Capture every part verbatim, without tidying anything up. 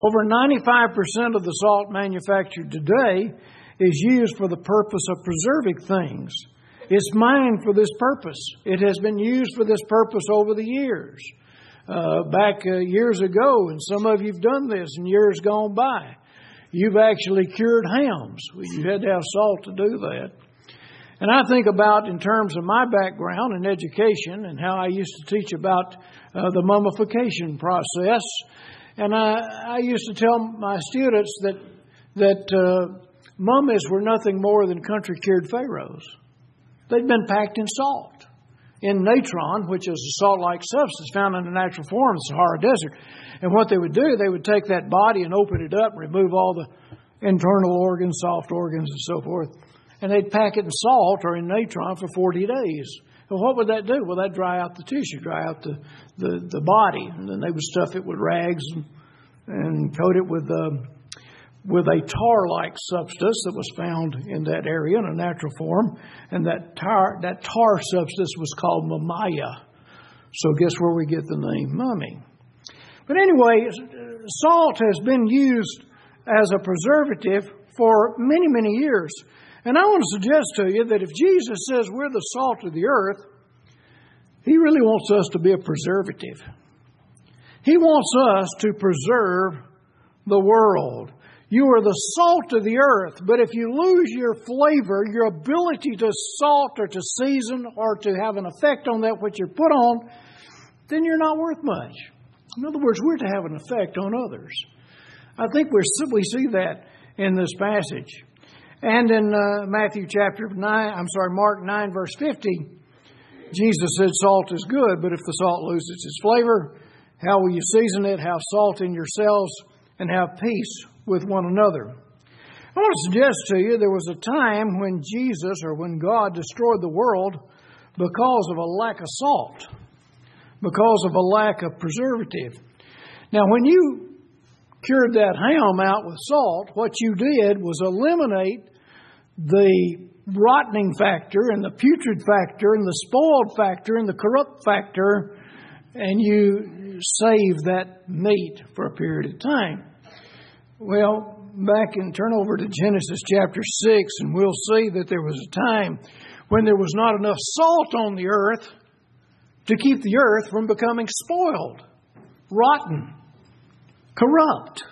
Over ninety-five percent of the salt manufactured today is used for the purpose of preserving things. It's mined for this purpose. It has been used for this purpose over the years. Uh, back uh, years ago, and some of you have done this in years gone by, you've actually cured hams. You had to have salt to do that. And I think about, in terms of my background in education and how I used to teach about uh, the mummification process. And I, I used to tell my students that that uh, mummies were nothing more than country cured pharaohs. They'd been packed in salt, in natron, which is a salt-like substance found in the natural form of the Sahara Desert. And what they would do, they would take that body and open it up, remove all the internal organs, soft organs, and so forth. And they'd pack it in salt or in natron for forty days. And what would that do? Well, that'd dry out the tissue, dry out the, the, the body. And then they would stuff it with rags and, and coat it with, uh, with a tar-like substance that was found in that area in a natural form. And that tar, that tar substance was called mamaya. So guess where we get the name mummy. But anyway, salt has been used as a preservative for many, many years. And I want to suggest to you that if Jesus says we're the salt of the earth, He really wants us to be a preservative. He wants us to preserve the world. You are the salt of the earth, but if you lose your flavor, your ability to salt or to season or to have an effect on that which you're put on, then you're not worth much. In other words, we're to have an effect on others. I think we're, we see that in this passage. And in uh, Matthew chapter nine, I'm sorry, Mark nine, verse fifty, Jesus said salt is good, but if the salt loses its flavor, how will you season it? Have salt in yourselves and have peace with one another. I want to suggest to you there was a time when Jesus or when God destroyed the world because of a lack of salt, because of a lack of preservative. Now, when you cured that ham out with salt, what you did was eliminate the rotting factor and the putrid factor and the spoiled factor and the corrupt factor, and you save that meat for a period of time. Well, back and turn over to Genesis chapter six, and we'll see that there was a time when there was not enough salt on the earth to keep the earth from becoming spoiled, rotten, corrupt.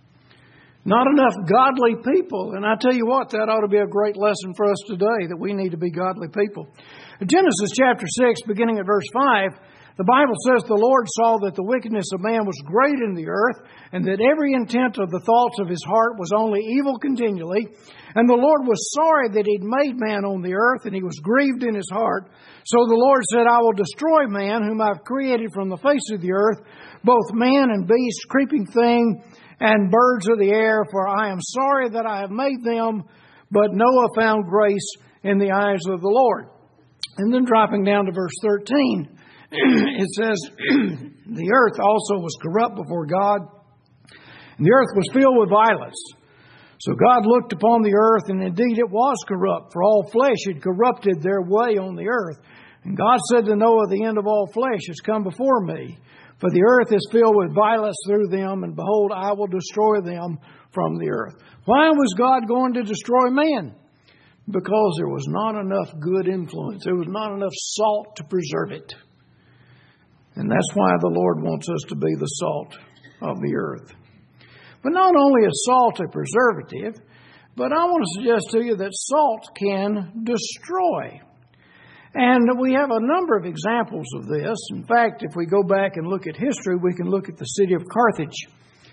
Not enough godly people. And I tell you what, that ought to be a great lesson for us today, that we need to be godly people. In Genesis chapter six, beginning at verse five, the Bible says, the Lord saw that the wickedness of man was great in the earth, and that every intent of the thoughts of his heart was only evil continually. And the Lord was sorry that He'd made man on the earth, and He was grieved in His heart. So the Lord said, I will destroy man, whom I've created from the face of the earth, both man and beast, creeping thing, and birds of the air, for I am sorry that I have made them. But Noah found grace in the eyes of the Lord. And then dropping down to verse thirteen, it says, the earth also was corrupt before God, and the earth was filled with violence. So God looked upon the earth, and indeed it was corrupt, for all flesh had corrupted their way on the earth. And God said to Noah, the end of all flesh has come before me, for the earth is filled with violence through them, and behold, I will destroy them from the earth. Why was God going to destroy man? Because there was not enough good influence. There was not enough salt to preserve it. And that's why the Lord wants us to be the salt of the earth. But not only is salt a preservative, but I want to suggest to you that salt can destroy. And we have a number of examples of this. In fact, if we go back and look at history, we can look at the city of Carthage.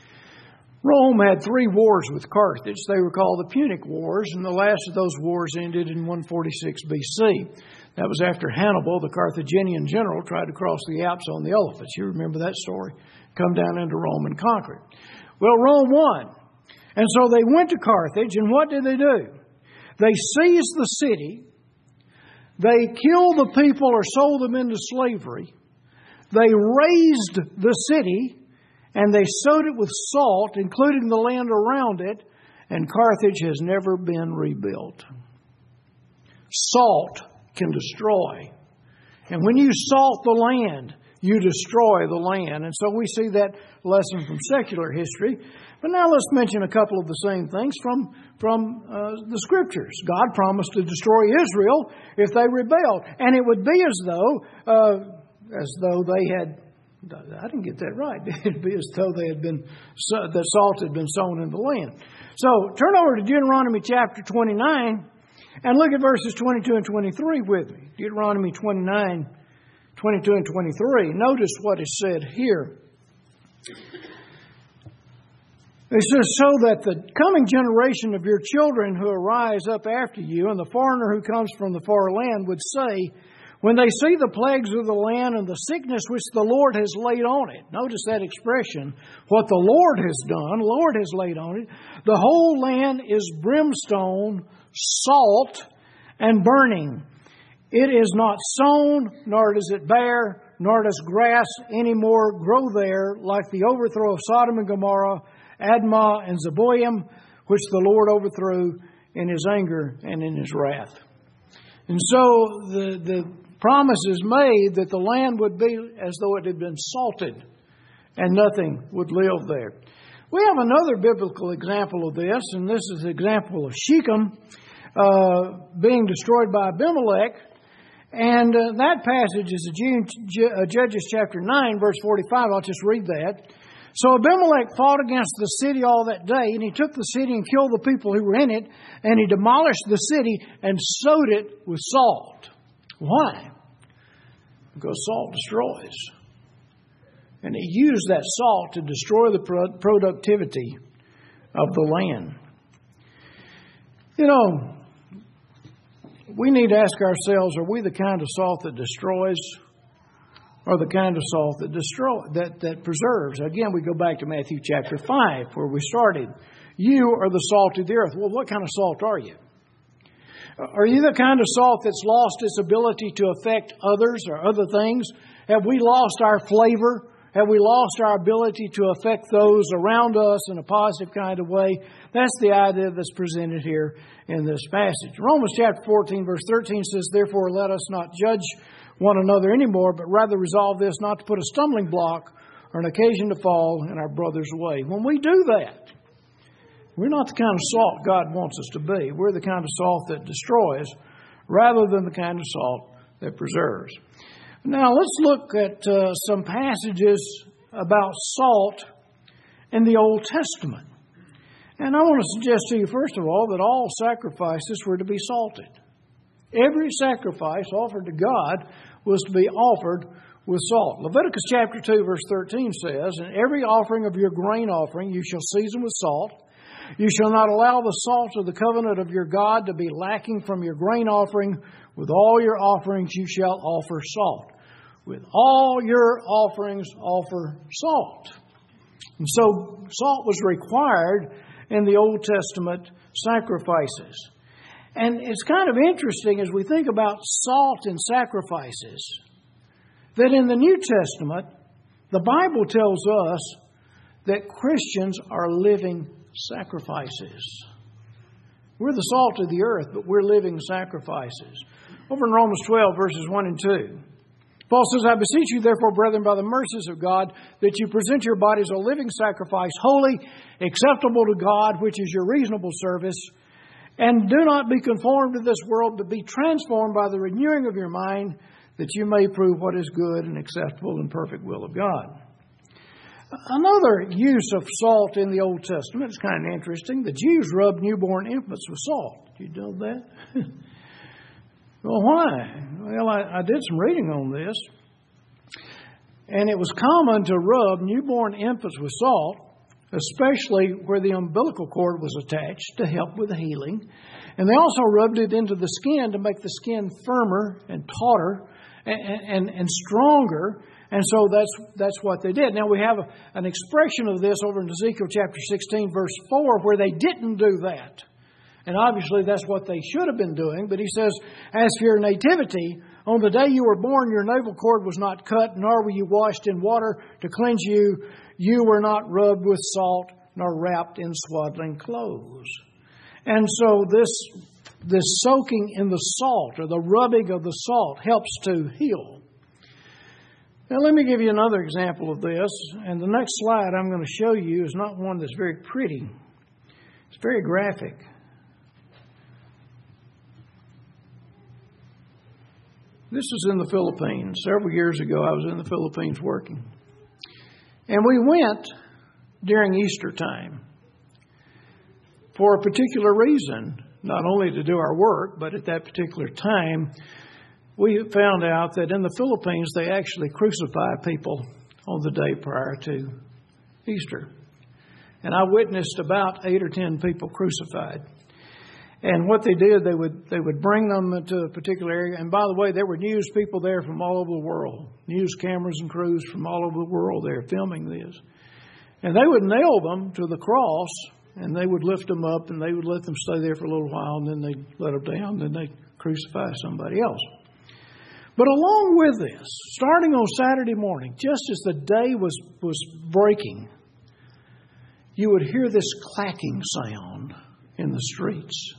Rome had three wars with Carthage. They were called the Punic Wars, and the last of those wars ended in one forty-six B C. That was after Hannibal, the Carthaginian general, tried to cross the Alps on the elephants. You remember that story. Come down into Rome and conquer it. Well, Rome won. And so they went to Carthage, and what did they do? They seized the city. They killed the people or sold them into slavery. They razed the city, and they sowed it with salt, including the land around it, and Carthage has never been rebuilt. Salt can destroy. And when you salt the land, you destroy the land. And so we see that lesson from secular history. But now let's mention a couple of the same things from, from uh, the Scriptures. God promised to destroy Israel if they rebelled. And it would be as though, uh, as though they had, I didn't get that right. It would be as though they had been, the salt had been sown in the land. So turn over to Deuteronomy chapter twenty-nine and look at verses twenty-two and twenty-three with me. Deuteronomy twenty-nine, twenty-two and twenty-three. Notice what is said here. It says, so that the coming generation of your children who arise up after you and the foreigner who comes from the far land would say, when they see the plagues of the land and the sickness which the Lord has laid on it. Notice that expression, what the Lord has done, Lord has laid on it. The whole land is brimstone, salt, and burning. It is not sown, nor does it bear, nor does grass any more grow there, like the overthrow of Sodom and Gomorrah, Admah and Zeboim, which the Lord overthrew in His anger and in His wrath. And so the, the promise is made that the land would be as though it had been salted and nothing would live there. We have another biblical example of this, and this is the example of Shechem uh, being destroyed by Abimelech. And uh, that passage is Judges chapter nine, verse forty-five. I'll just read that. So Abimelech fought against the city all that day, and he took the city and killed the people who were in it, and he demolished the city and sowed it with salt. Why? Because salt destroys. And he used that salt to destroy the productivity of the land. You know, we need to ask ourselves, are we the kind of salt that destroys, or the kind of salt that destroy that, that preserves? Again, we go back to Matthew chapter five, where we started. You are the salt of the earth. Well, what kind of salt are you? Are you the kind of salt that's lost its ability to affect others or other things? Have we lost our flavor? Have we lost our ability to affect those around us in a positive kind of way? That's the idea that's presented here in this passage. Romans chapter fourteen, verse thirteen says, therefore let us not judge one another anymore, but rather resolve this not to put a stumbling block or an occasion to fall in our brother's way. When we do that, we're not the kind of salt God wants us to be. We're the kind of salt that destroys rather than the kind of salt that preserves. Now let's look at uh, some passages about salt in the Old Testament. And I want to suggest to you, first of all, that all sacrifices were to be salted. Every sacrifice offered to God was to be offered with salt. Leviticus chapter two, verse thirteen says, and every offering of your grain offering you shall season with salt. You shall not allow the salt of the covenant of your God to be lacking from your grain offering. With all your offerings you shall offer salt. With all your offerings offer salt. And so salt was required in the Old Testament sacrifices. And it's kind of interesting as we think about salt and sacrifices, that in the New Testament, the Bible tells us that Christians are living sacrifices. We're the salt of the earth, but we're living sacrifices. Over in Romans twelve, verses one and two, Paul says, I beseech you, therefore, brethren, by the mercies of God, that you present your bodies a living sacrifice, holy, acceptable to God, which is your reasonable service. And do not be conformed to this world, but be transformed by the renewing of your mind, that you may prove what is good and acceptable and perfect will of God. Another use of salt in the Old Testament is kind of interesting. The Jews rubbed newborn infants with salt. Did you know that? Well, why? Well, I, I did some reading on this. And it was common to rub newborn infants with salt, especially where the umbilical cord was attached, to help with the healing. And they also rubbed it into the skin to make the skin firmer and tauter and, and, and stronger. And so that's that's what they did. Now we have a, an expression of this over in Ezekiel chapter sixteen, verse four, where they didn't do that. And obviously that's what they should have been doing. But he says, as for your nativity, on the day you were born, your navel cord was not cut, nor were you washed in water to cleanse you. You were not rubbed with salt, nor wrapped in swaddling clothes. And so this, this soaking in the salt, or the rubbing of the salt, helps to heal. Now, let me give you another example of this. And the next slide I'm going to show you is not one that's very pretty. It's very graphic. This is in the Philippines. Several years ago, I was in the Philippines working. And we went during Easter time for a particular reason, not only to do our work, but at that particular time, we found out that in the Philippines, they actually crucify people on the day prior to Easter. And I witnessed about eight or ten people crucified. And what they did, they would they would bring them to a particular area. And by the way, there were news people there from all over the world. News cameras and crews from all over the world there filming this. And they would nail them to the cross, and they would lift them up, and they would let them stay there for a little while, and then they'd let them down, and then they'd crucify somebody else. But along with this, starting on Saturday morning, just as the day was, was breaking, you would hear this clacking sound in the streets.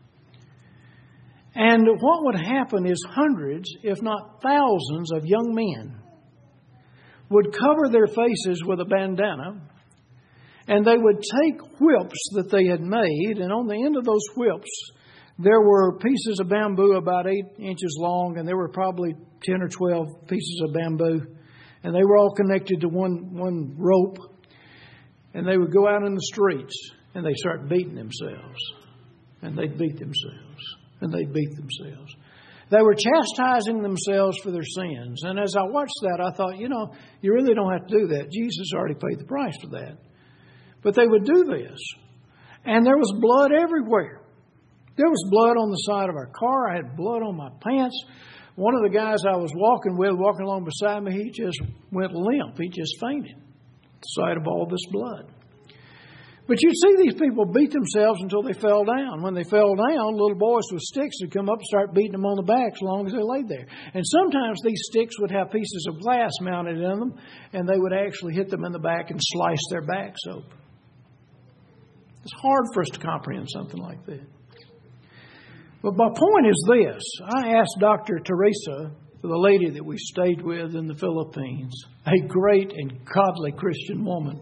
And what would happen is hundreds, if not thousands, of young men would cover their faces with a bandana, and they would take whips that they had made, and on the end of those whips, there were pieces of bamboo about eight inches long, and there were probably ten or twelve pieces of bamboo, and they were all connected to one, one rope, and they would go out in the streets, and they'd start beating themselves, and they'd beat themselves. And they beat themselves. They were chastising themselves for their sins. And as I watched that, I thought, you know, you really don't have to do that. Jesus already paid the price for that. But they would do this. And there was blood everywhere. There was blood on the side of our car. I had blood on my pants. One of the guys I was walking with, walking along beside me, he just went limp. He just fainted at the sight of all this blood. But you'd see these people beat themselves until they fell down. When they fell down, little boys with sticks would come up and start beating them on the back as long as they laid there. And sometimes these sticks would have pieces of glass mounted in them, and they would actually hit them in the back and slice their backs open. It's hard for us to comprehend something like that. But my point is this. I asked Doctor Teresa, the lady that we stayed with in the Philippines, a great and godly Christian woman,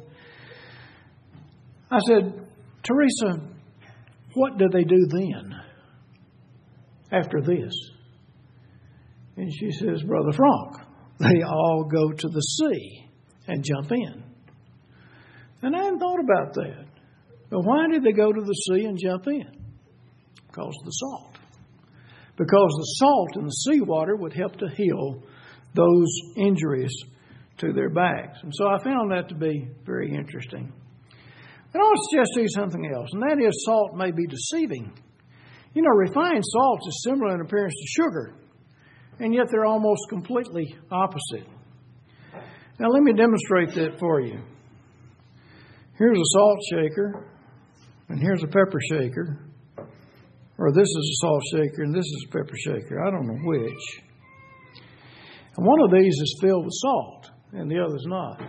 I said, Teresa, what do they do then after this? And she says, Brother Frank, they all go to the sea and jump in. And I hadn't thought about that. But why did they go to the sea and jump in? Because of the salt. Because the salt in the seawater would help to heal those injuries to their backs. And so I found that to be very interesting. And I want to suggest to you something else, and that is salt may be deceiving. You know, refined salt is similar in appearance to sugar, and yet they're almost completely opposite. Now, let me demonstrate that for you. Here's a salt shaker, and here's a pepper shaker. Or this is a salt shaker, and this is a pepper shaker. I don't know which. And one of these is filled with salt, and the other's not.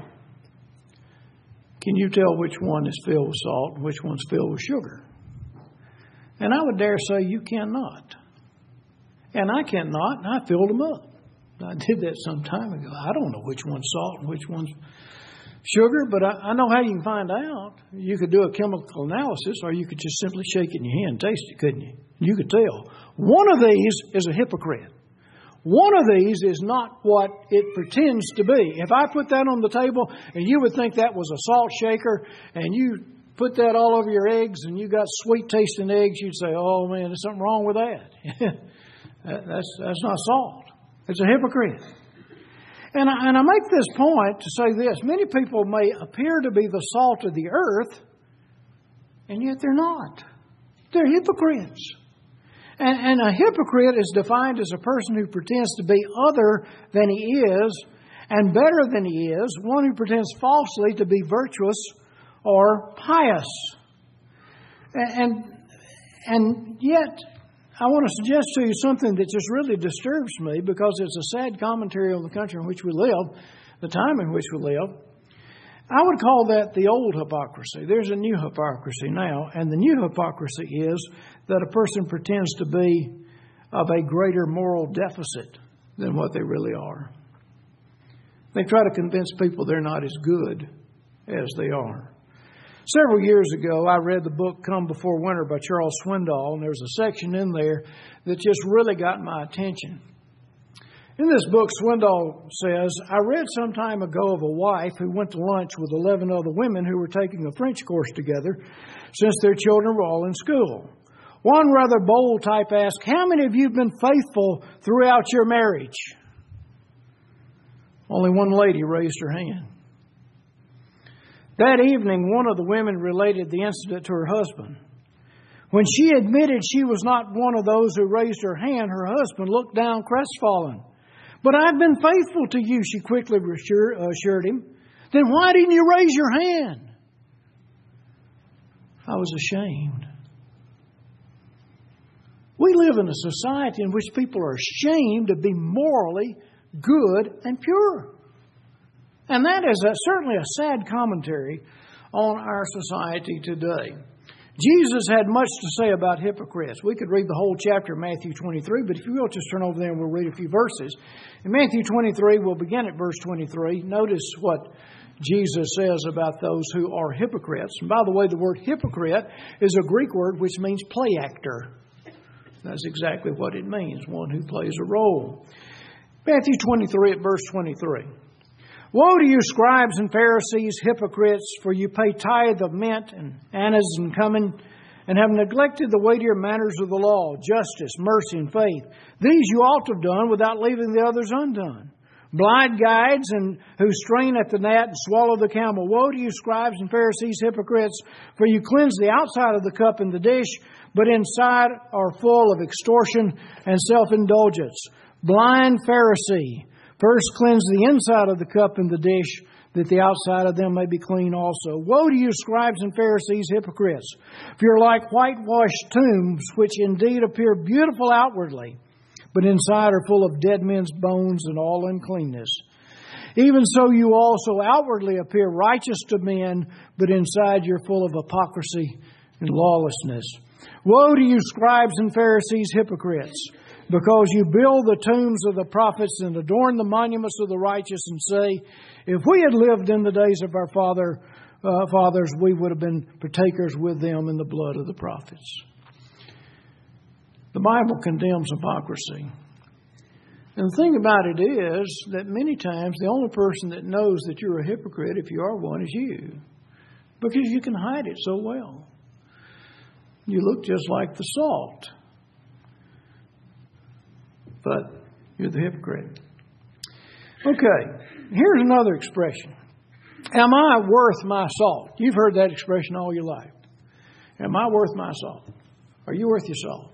Can you tell which one is filled with salt and which one's filled with sugar? And I would dare say you cannot. And I cannot, and I filled them up. I did that some time ago. I don't know which one's salt and which one's sugar, but I, I know how you can find out. You could do a chemical analysis, or you could just simply shake it in your hand and taste it, couldn't you? You could tell. One of these is a hypocrite. One of these is not what it pretends to be. If I put that on the table and you would think that was a salt shaker, and you put that all over your eggs and you got sweet tasting eggs, you'd say, oh man, there's something wrong with that. that's, that's not salt. It's a hypocrite. And I, and I make this point to say this. Many people may appear to be the salt of the earth, and yet they're not. They're hypocrites. And, and a hypocrite is defined as a person who pretends to be other than he is and better than he is, one who pretends falsely to be virtuous or pious. And, and, and yet, I want to suggest to you something that just really disturbs me, because it's a sad commentary on the country in which we live, the time in which we live. I would call that the old hypocrisy. There's a new hypocrisy now, and the new hypocrisy is that a person pretends to be of a greater moral deficit than what they really are. They try to convince people they're not as good as they are. Several years ago, I read the book Come Before Winter by Charles Swindoll, and there's a section in there that just really got my attention. In this book, Swindoll says, I read some time ago of a wife who went to lunch with eleven other women who were taking a French course together since their children were all in school. One rather bold type asked, how many of you have been faithful throughout your marriage? Only one lady raised her hand. That evening, one of the women related the incident to her husband. When she admitted she was not one of those who raised her hand, her husband looked down crestfallen. But I've been faithful to you, she quickly assured him. Then why didn't you raise your hand? I was ashamed. We live in a society in which people are ashamed to be morally good and pure. And that is a, certainly a sad commentary on our society today. Jesus had much to say about hypocrites. We could read the whole chapter of Matthew twenty-three, but if you will, just turn over there and we'll read a few verses. In Matthew twenty-three, we'll begin at verse twenty-three. Notice what Jesus says about those who are hypocrites. And by the way, the word hypocrite is a Greek word which means play actor. That's exactly what it means, one who plays a role. Matthew twenty-three at verse twenty-three. Woe to you, scribes and Pharisees, hypocrites, for you pay tithe of mint and anise and cumin, and have neglected the weightier matters of the law, justice, mercy, and faith. These you ought to have done without leaving the others undone. Blind guides and who strain at the gnat and swallow the camel. Woe to you, scribes and Pharisees, hypocrites, for you cleanse the outside of the cup and the dish, but inside are full of extortion and self-indulgence. Blind Pharisee, first cleanse the inside of the cup and the dish, that the outside of them may be clean also. Woe to you, scribes and Pharisees, hypocrites! For you are like whitewashed tombs, which indeed appear beautiful outwardly, but inside are full of dead men's bones and all uncleanness. Even so you also outwardly appear righteous to men, but inside you're full of hypocrisy and lawlessness. Woe to you, scribes and Pharisees, hypocrites! Because you build the tombs of the prophets and adorn the monuments of the righteous and say, if we had lived in the days of our father, uh, fathers, we would have been partakers with them in the blood of the prophets. The Bible condemns hypocrisy. And the thing about it is that many times the only person that knows that you're a hypocrite, if you are one, is you. Because you can hide it so well. You look just like the salt. But you're the hypocrite. Okay, here's another expression. Am I worth my salt? You've heard that expression all your life. Am I worth my salt? Are you worth your salt?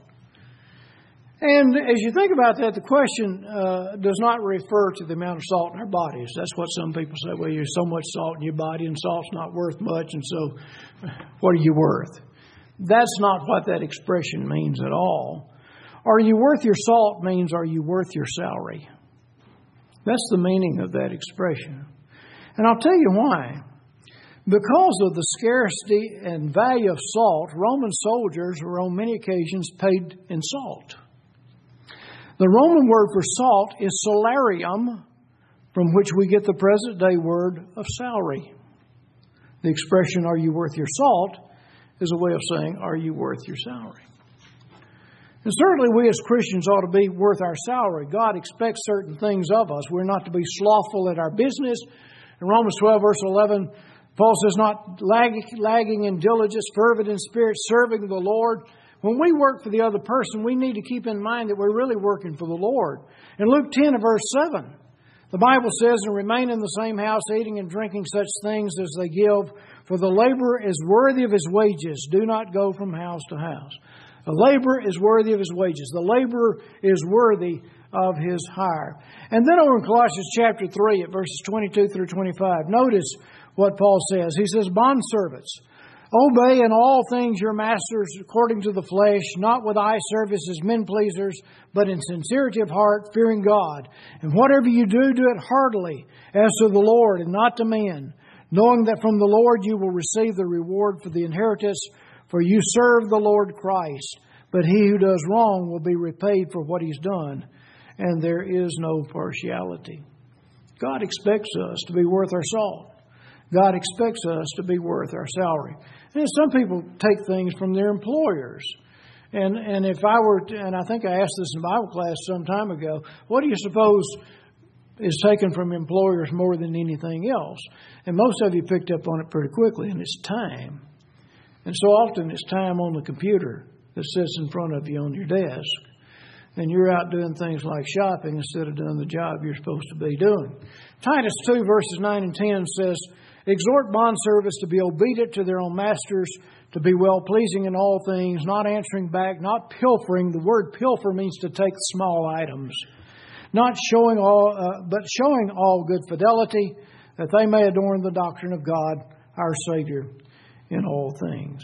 And as you think about that, the question uh, does not refer to the amount of salt in our bodies. That's what some people say. Well, there's so much salt in your body and salt's not worth much, and so what are you worth? That's not what that expression means at all. Are you worth your salt means, are you worth your salary? That's the meaning of that expression. And I'll tell you why. Because of the scarcity and value of salt, Roman soldiers were on many occasions paid in salt. The Roman word for salt is salarium, from which we get the present day word of salary. The expression, are you worth your salt, is a way of saying, are you worth your salary? And certainly we as Christians ought to be worth our salary. God expects certain things of us. We're not to be slothful at our business. In Romans twelve, verse eleven, Paul says, not lagging, lagging in diligence, fervent in spirit, serving the Lord. When we work for the other person, we need to keep in mind that we're really working for the Lord. In Luke ten, verse seven, the Bible says, and remain in the same house, eating and drinking such things as they give, for the laborer is worthy of his wages. Do not go from house to house. The laborer is worthy of his wages. The laborer is worthy of his hire. And then over in Colossians chapter three at verses twenty-two through twenty-five, notice what Paul says. He says, bondservants, obey in all things your masters according to the flesh, not with eye service as men pleasers, but in sincerity of heart, fearing God. And whatever you do, do it heartily, as to the Lord and not to men, knowing that from the Lord you will receive the reward for the inheritance. For you serve the Lord Christ, but he who does wrong will be repaid for what he's done, and there is no partiality. God expects us to be worth our salt. God expects us to be worth our salary. And some people take things from their employers. And and if I were to, and I think I asked this in Bible class some time ago, what do you suppose is taken from employers more than anything else? And most of you picked up on it pretty quickly, and it's time. And so often it's time on the computer that sits in front of you on your desk. And you're out doing things like shopping instead of doing the job you're supposed to be doing. Titus two verses nine and ten says, exhort bondservants to be obedient to their own masters, to be well-pleasing in all things, not answering back, not pilfering. The word pilfer means to take small items. Not showing all, uh, but showing all good fidelity, that they may adorn the doctrine of God, our Savior, in all things.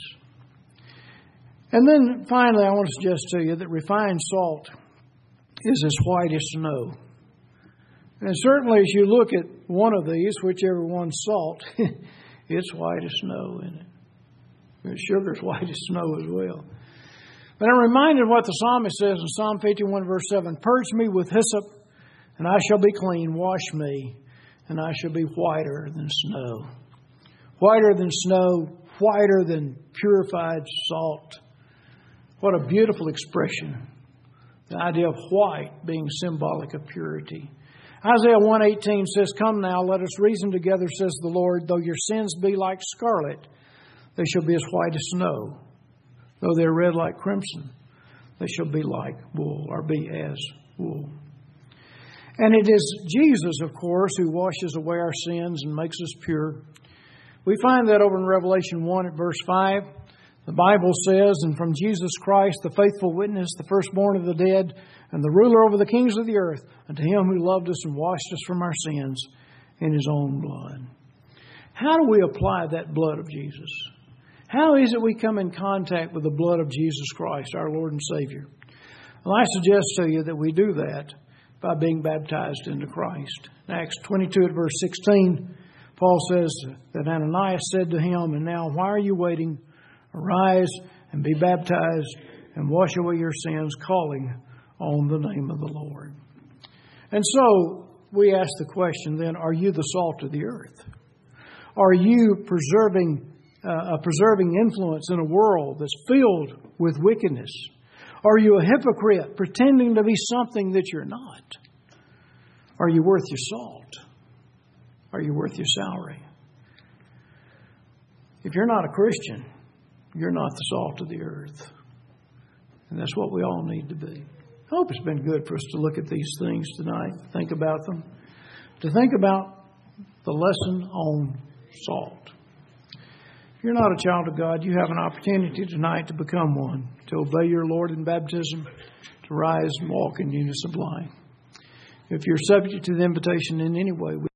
And then finally, I want to suggest to you that refined salt is as white as snow. And certainly as you look at one of these, whichever one's salt, it's white as snow, isn't it? And sugar's white as snow as well. But I'm reminded of what the psalmist says in Psalm fifty-one, verse seven. Purge me with hyssop, and I shall be clean. Wash me, and I shall be whiter than snow. Whiter than snow, whiter than purified salt. What a beautiful expression. The idea of white being symbolic of purity. Isaiah one eighteen says, come now, let us reason together, says the Lord. Though your sins be like scarlet, they shall be as white as snow. Though they're red like crimson, they shall be like wool, or be as wool. And it is Jesus, of course, who washes away our sins and makes us pure. We find that over in Revelation one at verse five. The Bible says, and from Jesus Christ, the faithful witness, the firstborn of the dead, and the ruler over the kings of the earth, unto him who loved us and washed us from our sins in his own blood. How do we apply that blood of Jesus? How is it we come in contact with the blood of Jesus Christ, our Lord and Savior? Well, I suggest to you that we do that by being baptized into Christ. In Acts twenty-two at verse sixteen, Paul says that Ananias said to him, and now why are you waiting? Arise and be baptized and wash away your sins, calling on the name of the Lord. And so we ask the question then, are you the salt of the earth? Are you preserving uh, a preserving influence in a world that's filled with wickedness? Are you a hypocrite pretending to be something that you're not? Are you worth your salt? Are you worth your salary? If you're not a Christian, you're not the salt of the earth. And that's what we all need to be. I hope it's been good for us to look at these things tonight, think about them, to think about the lesson on salt. If you're not a child of God, you have an opportunity tonight to become one, to obey your Lord in baptism, to rise and walk in newness of life. If you're subject to the invitation in any way, we